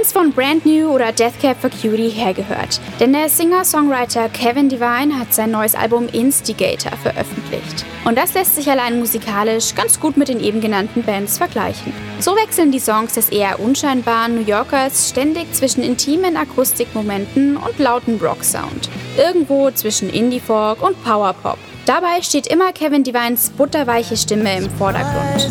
es von Brand New oder Death Cab for Cutie hergehört, denn der Singer-Songwriter Kevin Devine hat sein neues Album Instigator veröffentlicht. Und das lässt sich allein musikalisch ganz gut mit den eben genannten Bands vergleichen. So wechseln die Songs des eher unscheinbaren New Yorkers ständig zwischen intimen Akustikmomenten und lauten Rock-Sound. Irgendwo zwischen Indie-Folk und Power-Pop. Dabei steht immer Kevin Devines butterweiche Stimme im Vordergrund.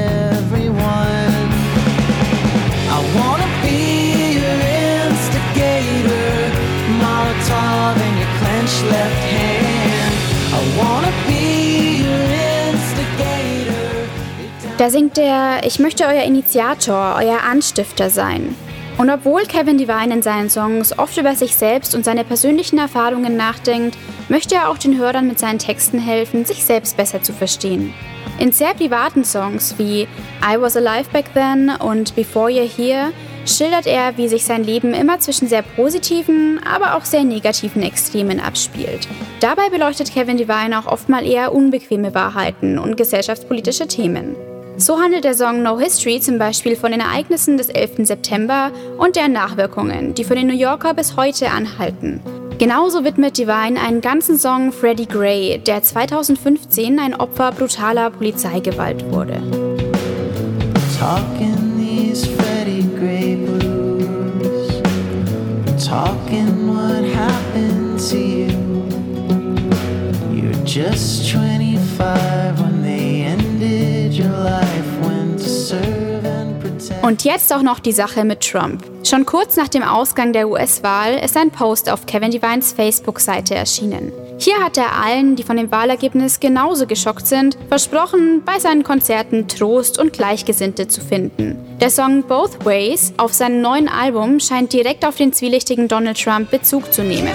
Da singt er: Ich möchte euer Initiator, euer Anstifter sein. Und obwohl Kevin Devine in seinen Songs oft über sich selbst und seine persönlichen Erfahrungen nachdenkt, möchte er auch den Hörern mit seinen Texten helfen, sich selbst besser zu verstehen. In sehr privaten Songs wie I Was Alive Back Then und Before You're Here schildert er, wie sich sein Leben immer zwischen sehr positiven, aber auch sehr negativen Extremen abspielt. Dabei beleuchtet Kevin Devine auch oft mal eher unbequeme Wahrheiten und gesellschaftspolitische Themen. So handelt der Song No History zum Beispiel von den Ereignissen des 11. September und deren Nachwirkungen, die für den New Yorker bis heute anhalten. Genauso widmet Devine einen ganzen Song Freddie Gray, der 2015 ein Opfer brutaler Polizeigewalt wurde. Talking these Freddie Gray blues, talking what happened to you. You're just 25 when they ended your life, went to serve and pretend. Und jetzt auch noch die Sache mit Trump. Schon kurz nach dem Ausgang der US-Wahl ist ein Post auf Kevin Devines Facebook-Seite erschienen. Hier hat er allen, die von dem Wahlergebnis genauso geschockt sind, versprochen, bei seinen Konzerten Trost und Gleichgesinnte zu finden. Der Song Both Ways auf seinem neuen Album scheint direkt auf den zwielichtigen Donald Trump Bezug zu nehmen.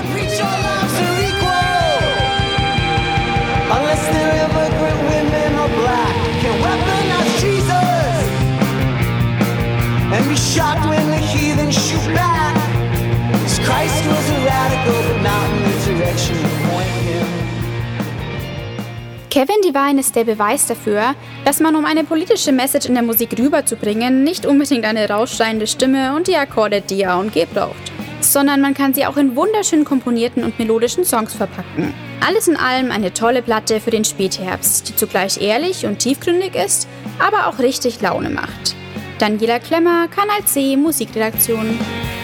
And be shocked when the heathen shoot back. 'Cause Christ was a radical, but not in the direction you point him. Kevin Devine ist der Beweis dafür, dass man, um eine politische Message in der Musik rüberzubringen, nicht unbedingt eine rausschreiende Stimme und die Akkorde D, A und G braucht, sondern man kann sie auch in wunderschön komponierten und melodischen Songs verpacken. Alles in allem eine tolle Platte für den Spätherbst, die zugleich ehrlich und tiefgründig ist, aber auch richtig Laune macht. Daniela Klemmer, Kanal C Musikredaktion.